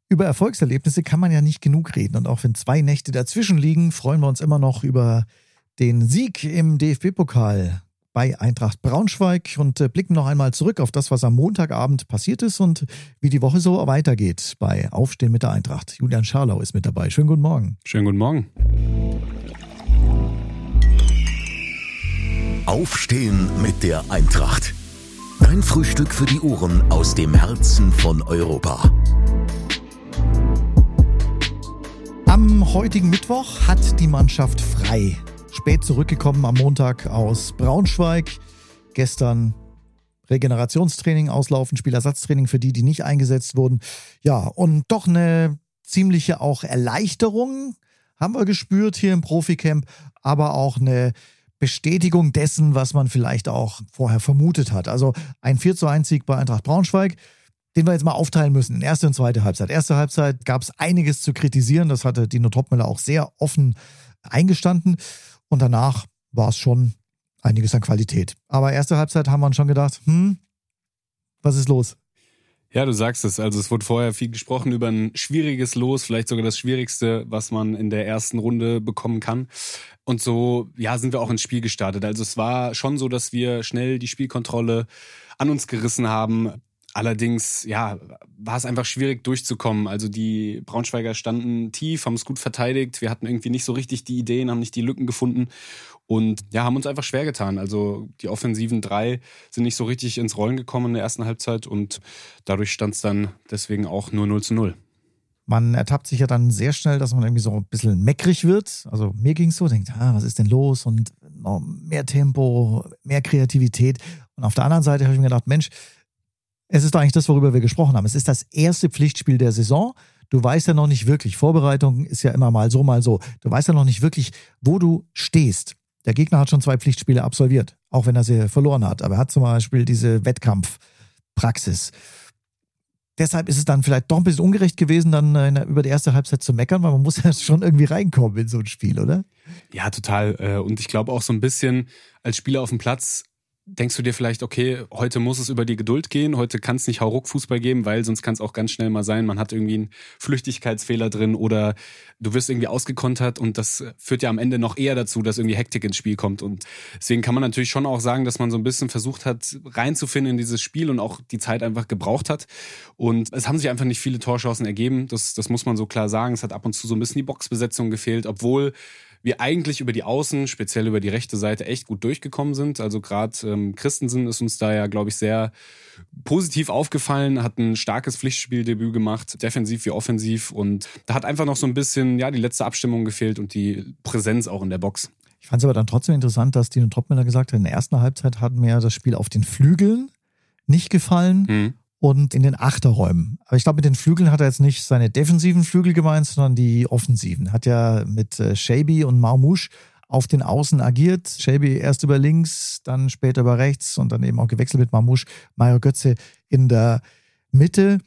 Über Erfolgserlebnisse kann man ja nicht genug reden. Und auch wenn 2 Nächte dazwischen liegen, freuen wir uns immer noch über den Sieg im DFB-Pokal bei Eintracht Braunschweig und blicken noch einmal zurück auf das, was am Montagabend passiert ist und wie die Woche so weitergeht bei Aufstehen mit der Eintracht. Julian Scharlau ist mit dabei. Schönen guten Morgen. Schönen guten Morgen. Aufstehen mit der Eintracht. Dein Frühstück für die Ohren aus dem Herzen von Europa. Am heutigen Mittwoch hat die Mannschaft frei. Spät zurückgekommen am Montag aus Braunschweig. Gestern Regenerationstraining, Auslaufen, Spielersatztraining für die nicht eingesetzt wurden. Ja, und doch eine ziemliche auch Erleichterung haben wir gespürt hier im Proficamp, aber auch eine Bestätigung dessen, was man vielleicht auch vorher vermutet hat. Also ein 4:1-Sieg bei Eintracht Braunschweig, den wir jetzt mal aufteilen müssen in erste und zweite Halbzeit. Erste Halbzeit gab es einiges zu kritisieren, das hatte Dino Topmöller auch sehr offen eingestanden und danach war es schon einiges an Qualität. Aber erste Halbzeit haben wir uns schon gedacht, was ist los? Ja, du sagst es. Also es wurde vorher viel gesprochen über ein schwieriges Los, vielleicht sogar das Schwierigste, was man in der ersten Runde bekommen kann. Und so, ja, sind wir auch ins Spiel gestartet. Also es war schon so, dass wir schnell die Spielkontrolle an uns gerissen haben. Allerdings, ja, war es einfach schwierig durchzukommen. Also die Braunschweiger standen tief, haben es gut verteidigt. Wir hatten irgendwie nicht so richtig die Ideen, haben nicht die Lücken gefunden und ja, haben uns einfach schwer getan. Also die offensiven 3 sind nicht so richtig ins Rollen gekommen in der ersten Halbzeit und dadurch stand es dann deswegen auch nur 0:0. Man ertappt sich ja dann sehr schnell, dass man irgendwie so ein bisschen meckrig wird. Also mir ging es so, denkt, was ist denn los? Und noch mehr Tempo, mehr Kreativität. Und auf der anderen Seite habe ich mir gedacht, Mensch, es ist doch eigentlich das, worüber wir gesprochen haben. Es ist das erste Pflichtspiel der Saison. Du weißt ja noch nicht wirklich, Vorbereitung ist ja immer mal so, mal so. Du weißt ja noch nicht wirklich, wo du stehst. Der Gegner hat schon 2 Pflichtspiele absolviert, auch wenn er sie verloren hat. Aber er hat zum Beispiel diese Wettkampfpraxis. Deshalb ist es dann vielleicht doch ein bisschen ungerecht gewesen, dann über die erste Halbzeit zu meckern, weil man muss ja schon irgendwie reinkommen in so ein Spiel, oder? Ja, total. Und ich glaube auch so ein bisschen als Spieler auf dem Platz denkst du dir vielleicht, okay, heute muss es über die Geduld gehen, heute kann es nicht Hauruck-Fußball geben, weil sonst kann es auch ganz schnell mal sein, man hat irgendwie einen Flüchtigkeitsfehler drin oder du wirst irgendwie ausgekontert und das führt ja am Ende noch eher dazu, dass irgendwie Hektik ins Spiel kommt und deswegen kann man natürlich schon auch sagen, dass man so ein bisschen versucht hat, reinzufinden in dieses Spiel und auch die Zeit einfach gebraucht hat und es haben sich einfach nicht viele Torchancen ergeben, das muss man so klar sagen, es hat ab und zu so ein bisschen die Boxbesetzung gefehlt, obwohl wir eigentlich über die Außen, speziell über die rechte Seite, echt gut durchgekommen sind. Also gerade Christensen ist uns da ja, glaube ich, sehr positiv aufgefallen, hat ein starkes Pflichtspieldebüt gemacht, defensiv wie offensiv. Und da hat einfach noch so ein bisschen die letzte Abstimmung gefehlt und die Präsenz auch in der Box. Ich fand es aber dann trotzdem interessant, dass Dino Topmöller gesagt hat, in der ersten Halbzeit hat mir das Spiel auf den Flügeln nicht gefallen. Und in den Achterräumen. Aber ich glaube, mit den Flügeln hat er jetzt nicht seine defensiven Flügel gemeint, sondern die offensiven. Hat ja mit Shaibi und Marmoush auf den Außen agiert. Shaibi erst über links, dann später über rechts und dann eben auch gewechselt mit Marmoush. Mario Götze in der Mitte.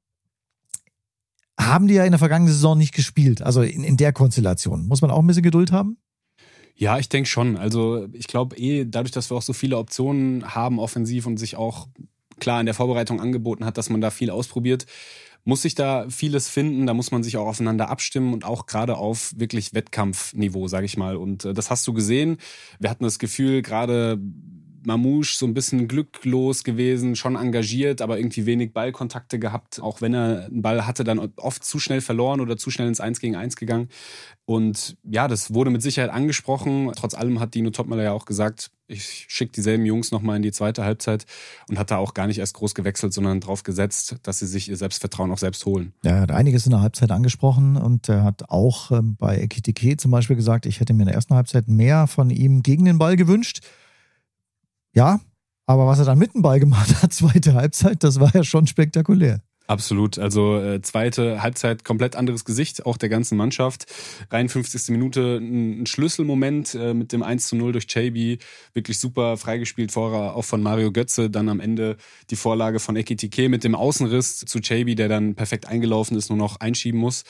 Haben die ja in der vergangenen Saison nicht gespielt. Also in der Konstellation. Muss man auch ein bisschen Geduld haben? Ja, ich denke schon. Also ich glaube dadurch, dass wir auch so viele Optionen haben offensiv und sich auch klar in der Vorbereitung angeboten hat, dass man da viel ausprobiert, muss sich da vieles finden, da muss man sich auch aufeinander abstimmen und auch gerade auf wirklich Wettkampfniveau, sage ich mal. Und das hast du gesehen. Wir hatten das Gefühl, gerade Marmoush so ein bisschen glücklos gewesen, schon engagiert, aber irgendwie wenig Ballkontakte gehabt. Auch wenn er einen Ball hatte, dann oft zu schnell verloren oder zu schnell ins 1-gegen-1 gegangen. Und ja, das wurde mit Sicherheit angesprochen. Trotz allem hat Dino Topmöller ja auch gesagt, ich schicke dieselben Jungs nochmal in die zweite Halbzeit und hat da auch gar nicht erst groß gewechselt, sondern drauf gesetzt, dass sie sich ihr Selbstvertrauen auch selbst holen. Ja, er hat einiges in der Halbzeit angesprochen und er hat auch bei Ekitike zum Beispiel gesagt, ich hätte mir in der ersten Halbzeit mehr von ihm gegen den Ball gewünscht. Ja, aber was er dann mit dem Ball gemacht hat, zweite Halbzeit, das war ja schon spektakulär. Absolut, also zweite Halbzeit, komplett anderes Gesicht, auch der ganzen Mannschaft. 53. Minute, ein Schlüsselmoment mit dem 1:0 durch Shaibi, wirklich super freigespielt, vorher auch von Mario Götze, dann am Ende die Vorlage von Ekitike mit dem Außenriss zu Shaibi, der dann perfekt eingelaufen ist, nur noch einschieben muss.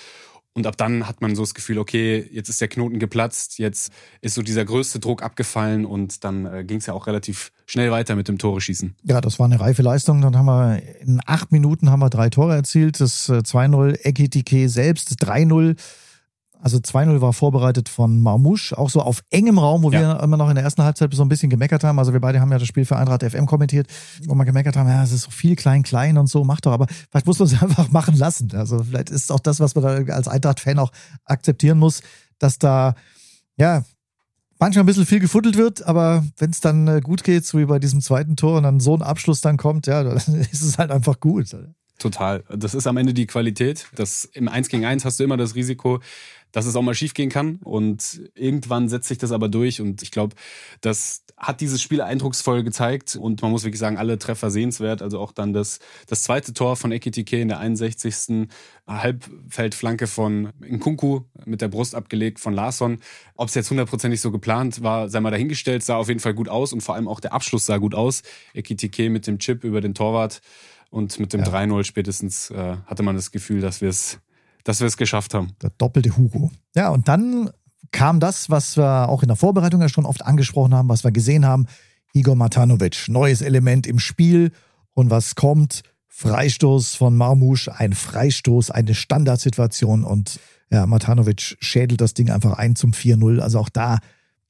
Und ab dann hat man so das Gefühl, okay, jetzt ist der Knoten geplatzt, jetzt ist so dieser größte Druck abgefallen und dann ging es ja auch relativ schnell weiter mit dem Tore-Schießen. Ja, das war eine reife Leistung. Dann haben wir in 8 Minuten 3 Tore erzielt. Das 2-0 Ekitike selbst, 3-0. Also 2-0 war vorbereitet von Marmoush, auch so auf engem Raum, wo wir immer noch in der ersten Halbzeit so ein bisschen gemeckert haben. Also wir beide haben ja das Spiel für Eintracht FM kommentiert, wo wir gemeckert haben, ja, es ist so viel klein und so, macht doch. Aber vielleicht muss man es einfach machen lassen. Also vielleicht ist es auch das, was man da als Eintracht-Fan auch akzeptieren muss, dass da, ja, manchmal ein bisschen viel gefuddelt wird, aber wenn es dann gut geht, so wie bei diesem zweiten Tor und dann so ein Abschluss dann kommt, ja, dann ist es halt einfach gut. Total. Das ist am Ende die Qualität. Im 1 gegen 1 hast du immer das Risiko, dass es auch mal schief gehen kann. Und irgendwann setzt sich das aber durch. Und ich glaube, das hat dieses Spiel eindrucksvoll gezeigt. Und man muss wirklich sagen, alle Treffer sehenswert. Also auch dann das zweite Tor von Ekitike in der 61. Halbfeldflanke von Nkunku mit der Brust abgelegt von Larsson. Ob es jetzt 100% so geplant war, sei mal dahingestellt, sah auf jeden Fall gut aus. Und vor allem auch der Abschluss sah gut aus. Ekitike mit dem Chip über den Torwart. Und mit dem 3-0 spätestens hatte man das Gefühl, dass wir es geschafft haben. Der doppelte Hugo. Ja, und dann kam das, was wir auch in der Vorbereitung ja schon oft angesprochen haben, was wir gesehen haben. Igor Matanovic, neues Element im Spiel. Und was kommt? Freistoß von Marmoush, ein Freistoß, eine Standardsituation. Und ja, Matanovic schädelt das Ding einfach ein zum 4-0. Also auch da,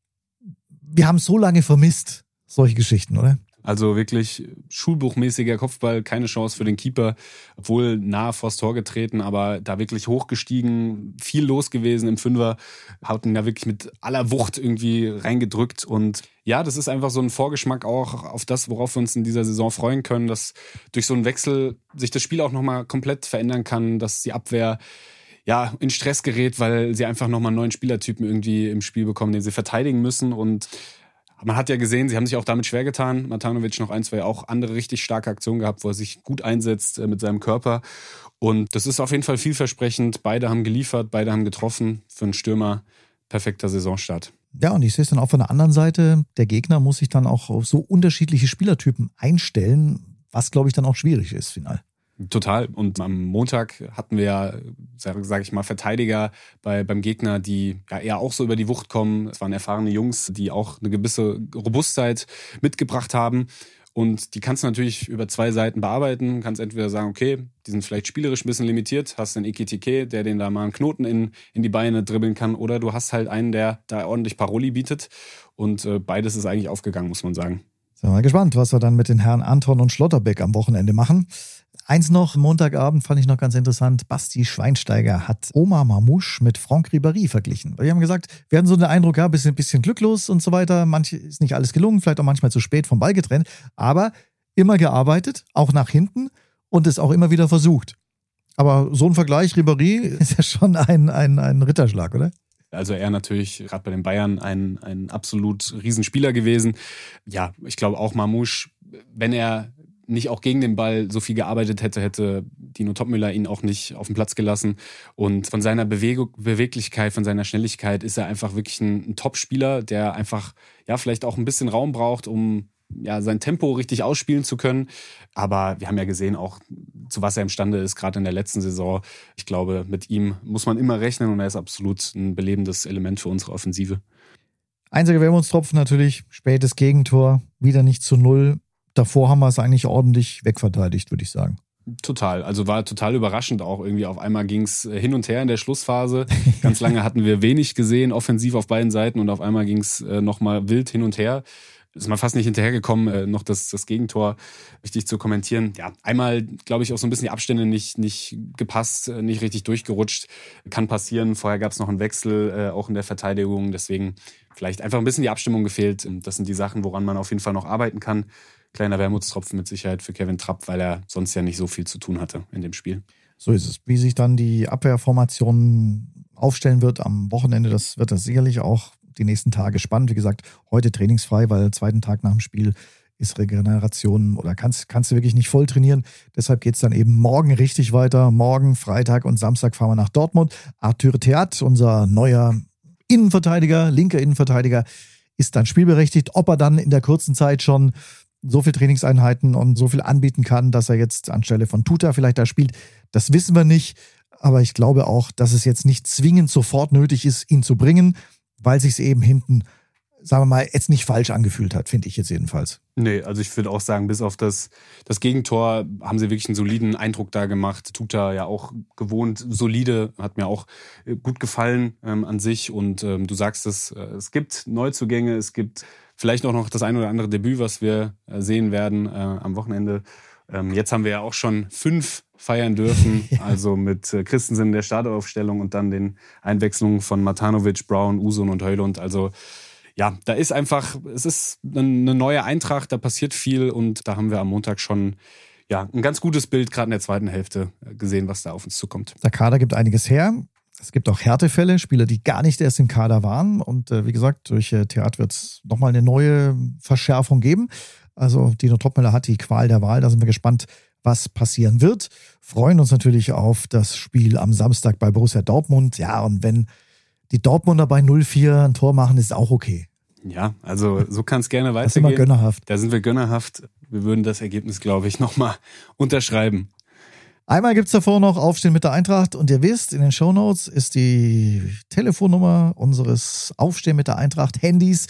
wir haben es so lange vermisst, solche Geschichten, oder? Also wirklich schulbuchmäßiger Kopfball, keine Chance für den Keeper, obwohl nahe vors Tor getreten, aber da wirklich hochgestiegen, viel los gewesen im Fünfer, hat ihn da wirklich mit aller Wucht irgendwie reingedrückt und ja, das ist einfach so ein Vorgeschmack auch auf das, worauf wir uns in dieser Saison freuen können, dass durch so einen Wechsel sich das Spiel auch nochmal komplett verändern kann, dass die Abwehr ja in Stress gerät, weil sie einfach nochmal einen neuen Spielertypen irgendwie im Spiel bekommen, den sie verteidigen müssen und man hat ja gesehen, sie haben sich auch damit schwer getan. Matanovic noch 1, 2 auch andere richtig starke Aktionen gehabt, wo er sich gut einsetzt mit seinem Körper. Und das ist auf jeden Fall vielversprechend. Beide haben geliefert, beide haben getroffen. Für einen Stürmer perfekter Saisonstart. Ja, und ich sehe es dann auch von der anderen Seite. Der Gegner muss sich dann auch auf so unterschiedliche Spielertypen einstellen, was, glaube ich, dann auch schwierig ist, final. Total. Und am Montag hatten wir ja, sage ich mal, Verteidiger beim Gegner, die ja eher auch so über die Wucht kommen. Es waren erfahrene Jungs, die auch eine gewisse Robustheit mitgebracht haben. Und die kannst du natürlich über 2 Seiten bearbeiten. Du kannst entweder sagen, okay, die sind vielleicht spielerisch ein bisschen limitiert. Hast einen Ekitike, der den da mal einen Knoten in die Beine dribbeln kann. Oder du hast halt einen, der da ordentlich Paroli bietet. Und beides ist eigentlich aufgegangen, muss man sagen. Sind wir mal gespannt, was wir dann mit den Herren Anton und Schlotterbeck am Wochenende machen. Eins noch, Montagabend fand ich noch ganz interessant. Basti Schweinsteiger hat Omar Marmoush mit Franck Ribéry verglichen. Wir haben gesagt, wir hatten so den Eindruck, ja, bisschen glücklos und so weiter. Manche ist nicht alles gelungen, vielleicht auch manchmal zu spät vom Ball getrennt. Aber immer gearbeitet, auch nach hinten und es auch immer wieder versucht. Aber so ein Vergleich, Ribéry, ist ja schon ein Ritterschlag, oder? Also er natürlich gerade bei den Bayern ein absolut Riesenspieler gewesen. Ja, ich glaube auch Marmoush, wenn er nicht auch gegen den Ball so viel gearbeitet hätte Dino Topmüller ihn auch nicht auf den Platz gelassen. Und von seiner Beweglichkeit, von seiner Schnelligkeit ist er einfach wirklich ein Top-Spieler, der einfach ja vielleicht auch ein bisschen Raum braucht, um ja sein Tempo richtig ausspielen zu können. Aber wir haben ja gesehen auch, zu was er imstande ist, gerade in der letzten Saison. Ich glaube, mit ihm muss man immer rechnen und er ist absolut ein belebendes Element für unsere Offensive. Einziger Wermutstropfen natürlich, spätes Gegentor, wieder nicht zu 0. Davor haben wir es eigentlich ordentlich wegverteidigt, würde ich sagen. Total. Also war total überraschend auch irgendwie. Auf einmal ging es hin und her in der Schlussphase. Ganz lange hatten wir wenig gesehen, offensiv auf beiden Seiten und auf einmal ging es nochmal wild hin und her. Ist man fast nicht hinterhergekommen, noch das Gegentor richtig zu kommentieren. Ja, einmal, glaube ich, auch so ein bisschen die Abstände nicht gepasst, nicht richtig durchgerutscht. Kann passieren. Vorher gab es noch einen Wechsel, auch in der Verteidigung. Deswegen vielleicht einfach ein bisschen die Abstimmung gefehlt. Das sind die Sachen, woran man auf jeden Fall noch arbeiten kann. Kleiner Wermutstropfen mit Sicherheit für Kevin Trapp, weil er sonst ja nicht so viel zu tun hatte in dem Spiel. So ist es. Wie sich dann die Abwehrformation aufstellen wird am Wochenende, das wird das sicherlich auch die nächsten Tage spannend. Wie gesagt, heute trainingsfrei, weil zweiten Tag nach dem Spiel ist Regeneration oder kannst du wirklich nicht voll trainieren. Deshalb geht es dann eben morgen richtig weiter. Morgen, Freitag und Samstag fahren wir nach Dortmund. Arthur Theat, unser neuer Innenverteidiger, linker Innenverteidiger, ist dann spielberechtigt. Ob er dann in der kurzen Zeit schon so viel Trainingseinheiten und so viel anbieten kann, dass er jetzt anstelle von Tuta vielleicht da spielt, das wissen wir nicht. aber ich glaube auch, dass es jetzt nicht zwingend sofort nötig ist, ihn zu bringen, weil sich es eben hinten, sagen wir mal, jetzt nicht falsch angefühlt hat, finde ich jetzt jedenfalls. Nee, also ich würde auch sagen, bis auf das Gegentor haben sie wirklich einen soliden Eindruck da gemacht. Tuta ja auch gewohnt solide, hat mir auch gut gefallen an sich. Und du sagst es gibt Neuzugänge, es gibt vielleicht auch noch das ein oder andere Debüt, was wir sehen werden am Wochenende. Jetzt haben wir ja auch schon 5 feiern dürfen, ja. Also mit Christensen in der Startaufstellung und dann den Einwechslungen von Matanovic, Brown, Usun und Højlund. Also ja, da ist einfach, es ist eine neue Eintracht, da passiert viel und da haben wir am Montag schon ein ganz gutes Bild, gerade in der zweiten Hälfte, gesehen, was da auf uns zukommt. Der Kader gibt einiges her. Es gibt auch Härtefälle, Spieler, die gar nicht erst im Kader waren. Und wie gesagt, durch Theat wird es nochmal eine neue Verschärfung geben. Also Dino Topmöller hat die Qual der Wahl, da sind wir gespannt, was passieren wird. Freuen uns natürlich auf das Spiel am Samstag bei Borussia Dortmund. Ja, und wenn die Dortmunder bei 0-4 ein Tor machen, ist auch okay. Ja, also so kann es gerne weitergehen. Das sind wir gönnerhaft. Da sind wir gönnerhaft. Wir würden das Ergebnis, glaube ich, nochmal unterschreiben. Einmal gibt es davor noch Aufstehen mit der Eintracht und ihr wisst, in den Shownotes ist die Telefonnummer unseres Aufstehen mit der Eintracht Handys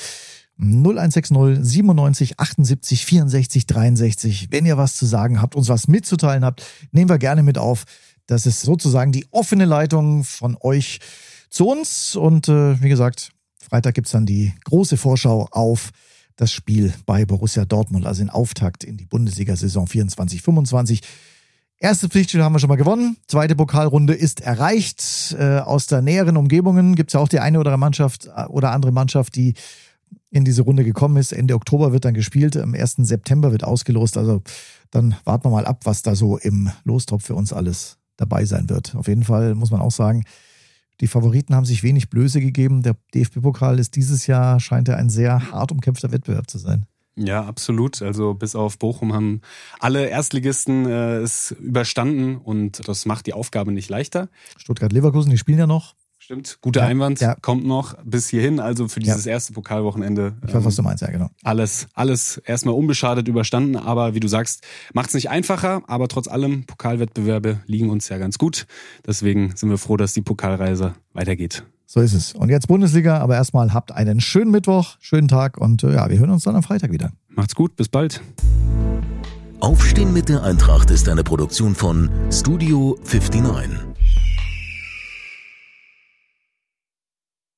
0160 97 78 64 63. Wenn ihr was zu sagen habt, uns was mitzuteilen habt, nehmen wir gerne mit auf. Das ist sozusagen die offene Leitung von euch zu uns. Und wie gesagt, Freitag gibt es dann die große Vorschau auf das Spiel bei Borussia Dortmund, also den Auftakt in die Bundesliga-Saison 24/25. Erste Pflichtspiel haben wir schon mal gewonnen. Zweite Pokalrunde ist erreicht. Aus der näheren Umgebungen gibt es ja auch die eine oder andere Mannschaft, die in diese Runde gekommen ist. Ende Oktober wird dann gespielt, am 1. September wird ausgelost. Also dann warten wir mal ab, was da so im Lostopf für uns alles dabei sein wird. Auf jeden Fall muss man auch sagen, die Favoriten haben sich wenig Blöße gegeben. Der DFB-Pokal ist dieses Jahr, scheint er ein sehr hart umkämpfter Wettbewerb zu sein. Ja, absolut. Also bis auf Bochum haben alle Erstligisten es überstanden und das macht die Aufgabe nicht leichter. Stuttgart-Leverkusen, die spielen ja noch. Stimmt, guter Einwand, kommt noch bis hierhin, also für dieses erste Pokalwochenende. Ich weiß, was du meinst, ja genau. Alles erstmal unbeschadet überstanden, aber wie du sagst, macht es nicht einfacher, aber trotz allem, Pokalwettbewerbe liegen uns ja ganz gut. Deswegen sind wir froh, dass die Pokalreise weitergeht. So ist es. Und jetzt Bundesliga, aber erstmal habt einen schönen Mittwoch, schönen Tag und wir hören uns dann am Freitag wieder. Macht's gut, bis bald. Aufstehen mit der Eintracht ist eine Produktion von Studio 59.